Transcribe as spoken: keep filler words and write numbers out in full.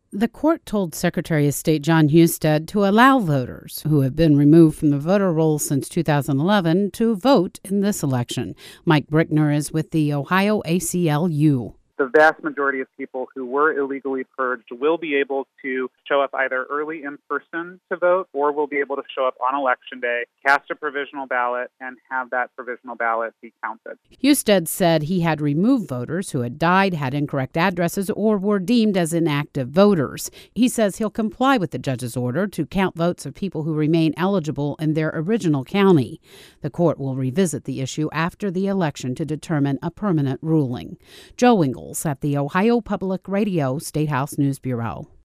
The court told Secretary of State John Husted to allow voters who have been removed from the voter rolls since two thousand eleven to vote in this election. Mike Brickner is with the Ohio A C L U. The vast majority of people who were illegally purged will be able to show up either early in person to vote or will be able to show up on Election Day, cast a provisional ballot, and have that provisional ballot be counted. Husted said he had removed voters who had died, had incorrect addresses, or were deemed as inactive voters. He says he'll comply with the judge's order to count votes of people who remain eligible in their original county. The court will revisit the issue after the election to determine a permanent ruling. Joe Ingles at the Ohio Public Radio State House News Bureau.